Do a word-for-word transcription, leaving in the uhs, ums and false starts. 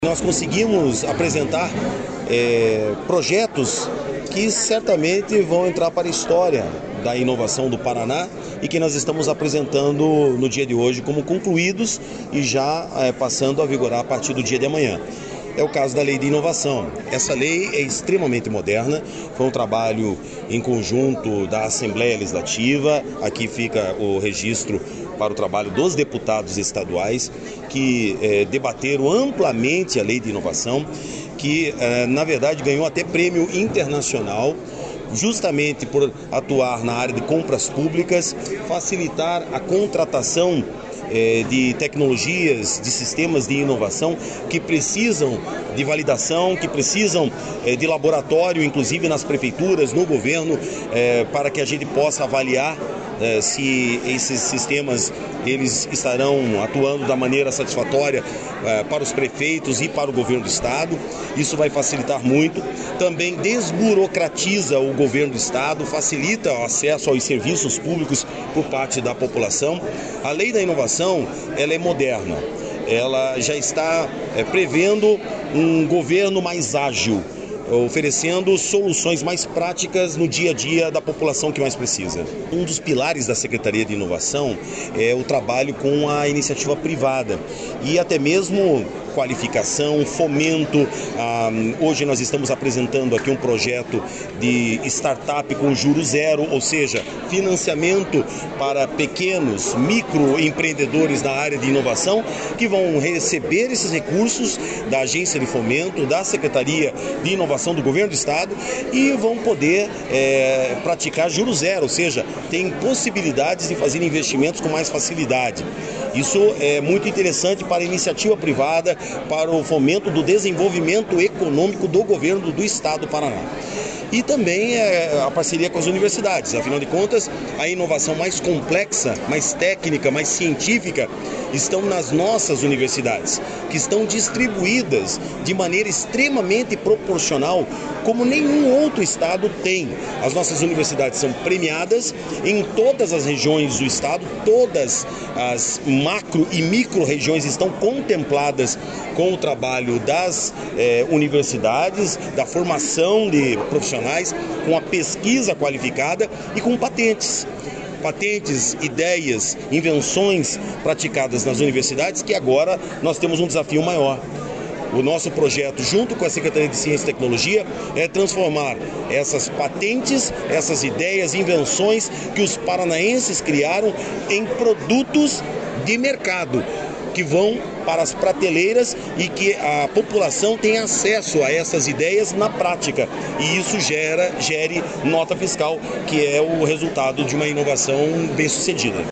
Nós conseguimos apresentar é, projetos que certamente vão entrar para a história da inovação do Paraná e que nós estamos apresentando no dia de hoje como concluídos e já é, passando a vigorar a partir do dia de amanhã. É o caso da Lei de Inovação. Essa lei é extremamente moderna, foi um trabalho em conjunto da Assembleia Legislativa, aqui fica o registro para o trabalho dos deputados estaduais, que eh, debateram amplamente a Lei de Inovação, que eh, na verdade ganhou até prêmio internacional, justamente por atuar na área de compras públicas, facilitar a contratação de tecnologias, de sistemas de inovação que precisam de validação, que precisam de laboratório, inclusive nas prefeituras, no governo, para que a gente possa avaliar se esses sistemas eles estarão atuando da maneira satisfatória para os prefeitos e para o governo do estado. Isso vai facilitar muito. Também desburocratiza o governo do estado, facilita o acesso aos serviços públicos por parte da população. A Lei da Inovação, ela é moderna. Ela já está é, prevendo um governo mais ágil, oferecendo soluções mais práticas no dia a dia da população que mais precisa. Um dos pilares da Secretaria de Inovação é o trabalho com a iniciativa privada e até mesmo qualificação, fomento. Ah, hoje nós estamos apresentando aqui um projeto de startup com juro zero, ou seja, financiamento para pequenos microempreendedores da área de inovação que vão receber esses recursos da Agência de Fomento, da Secretaria de Inovação do Governo do Estado e vão poder é, praticar juro zero, ou seja, tem possibilidades de fazer investimentos com mais facilidade. Isso é muito interessante para a iniciativa privada, para o fomento do desenvolvimento econômico do governo do Estado do Paraná. E também é, a parceria com as universidades. Afinal de contas, a inovação mais complexa, mais técnica, mais científica estão nas nossas universidades, que estão distribuídas de maneira extremamente proporcional, como nenhum outro estado tem. As nossas universidades são premiadas em todas as regiões do estado, todas as macro e micro regiões estão contempladas com o trabalho das eh, universidades, da formação de profissionais, com a pesquisa qualificada e com patentes. Patentes, ideias, invenções praticadas nas universidades, que agora nós temos um desafio maior. O nosso projeto, junto com a Secretaria de Ciência e Tecnologia, é transformar essas patentes, essas ideias, invenções que os paranaenses criaram em produtos de mercado, que vão para as prateleiras e que a população tem acesso a essas ideias na prática. E isso gera, gere nota fiscal, que é o resultado de uma inovação bem-sucedida.